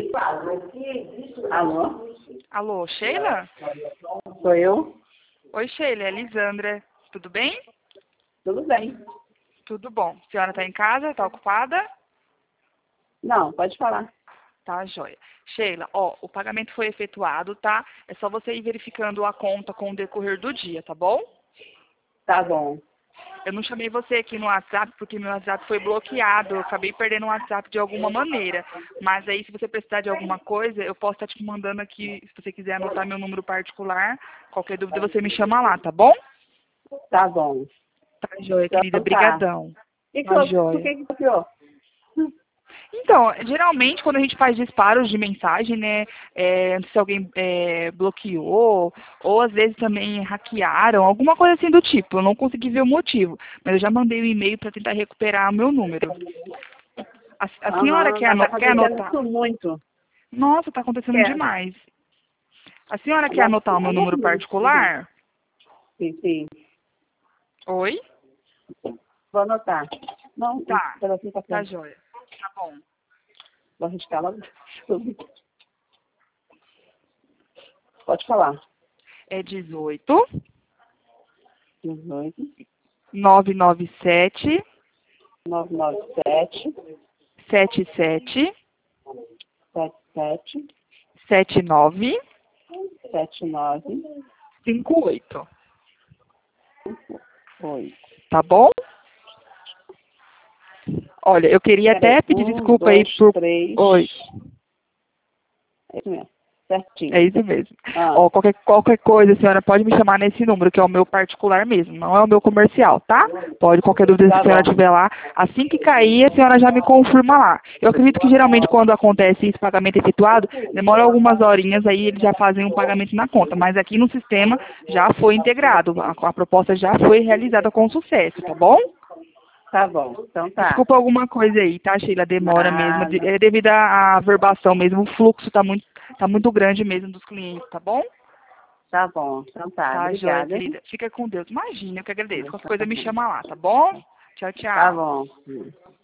Alô? Alô, Sheila? Sou eu? Oi, Sheila, é Lisandra. Tudo bem? Tudo bem. Tudo bom. A senhora está em casa? Está ocupada? Não, pode falar. Tá, joia. Sheila, ó, o pagamento foi efetuado, tá? É só você ir verificando a conta com o decorrer do dia, tá bom? Tá bom. Eu não chamei você aqui no WhatsApp porque meu WhatsApp foi bloqueado. Eu acabei perdendo o WhatsApp de alguma maneira. Mas aí, se você precisar de alguma coisa, eu posso estar te mandando aqui, se você quiser anotar meu número particular. Qualquer dúvida, você me chama lá, tá bom? Tá bom. Tá, joia, querida. Então tá. Brigadão. Por Joia. que bloqueou? Então, geralmente, quando a gente faz disparos de mensagem, né, se alguém bloqueou, ou às vezes também hackearam, alguma coisa assim do tipo. Eu não consegui ver o motivo, mas eu já mandei um e-mail para tentar recuperar o meu número. A senhora Aham, mas tá quer acontecendo anotar? isso muito. Nossa, tá acontecendo Quero. demais. A senhora quer Nossa, anotar o meu número particular? sim, sim. Oi? Vou anotar. Não, um Tá, pedacinho pra tá frente. joia. Tá bom. Vou arriscar logo. Pode falar. É 18 18, 997 997, 77 77, 79 79, 58. 8. Tá bom? Olha, eu queria Peraí. até pedir 1, desculpa aí 2, por... 3. Oi, É isso mesmo. Certinho. é isso mesmo. Ah, Ó, qualquer coisa, a senhora pode me chamar nesse número, que é o meu particular mesmo, não é o meu comercial, tá? Pode, qualquer dúvida, se tá a senhora bom. tiver lá, assim que cair, a senhora já me confirma lá. Eu acredito que geralmente quando acontece esse pagamento efetuado, demora algumas horinhas, aí eles já fazem um pagamento na conta, mas aqui no sistema já foi integrado, a proposta já foi realizada com sucesso, tá bom? Tá bom. Então tá. Desculpa alguma coisa aí, tá, Sheila? Demora mesmo. Nada. É devido à verbação mesmo. O fluxo tá muito grande mesmo dos clientes, tá bom? Tá bom. Então tá. Tá, joia, Obrigada, hein? querida. Fica com Deus. Imagina, eu que agradeço. Qualquer coisa me chama lá, tá bom? Tchau, Tá tchau. bom.